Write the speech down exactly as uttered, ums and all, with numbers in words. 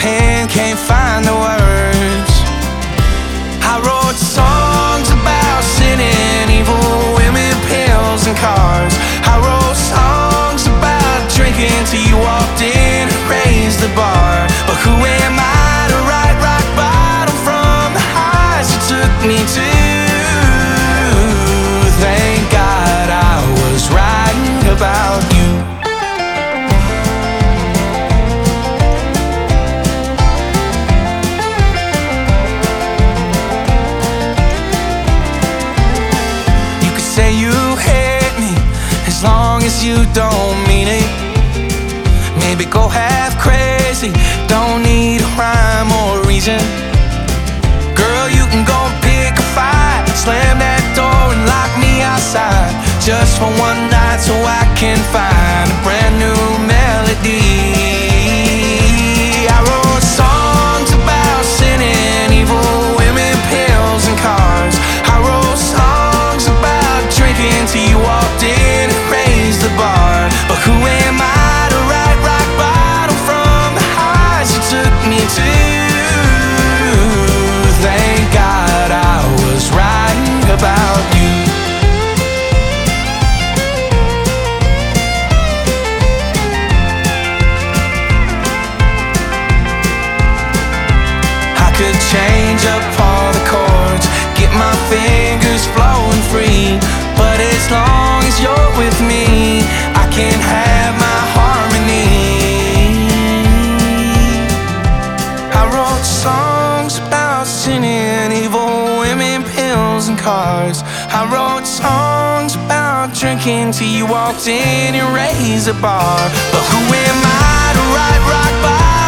pen can't find the words. I wrote songs about sinning, evil women, pills and cars. I wrote songs about drinking till you walked in and raised the bar. But who am I to write rock bottom from the highs you took me to? Thank God I was writing about you. You could say you hate me as long as you don't mean it. Maybe go half crazy, don't need a rhyme or reason. Girl, you can go and pick a fight, slam that door and lock me outside, just for one night so I can find a brand new melody. I wrote songs about sinning, evil women, pills and cars. I wrote songs about drinking till you walked in and raised the bar. But who am I to write rock bottom from the highs you took me to? Thank God I was writing about you. I could change up all the chords, get my fingers flowing free, but as long as you're with me, I can have my harmony. I wrote songs about sinning, evil women, pills and cars. I wrote songs about drinking till you walked in and raised the bar. But who am I to write rock bottom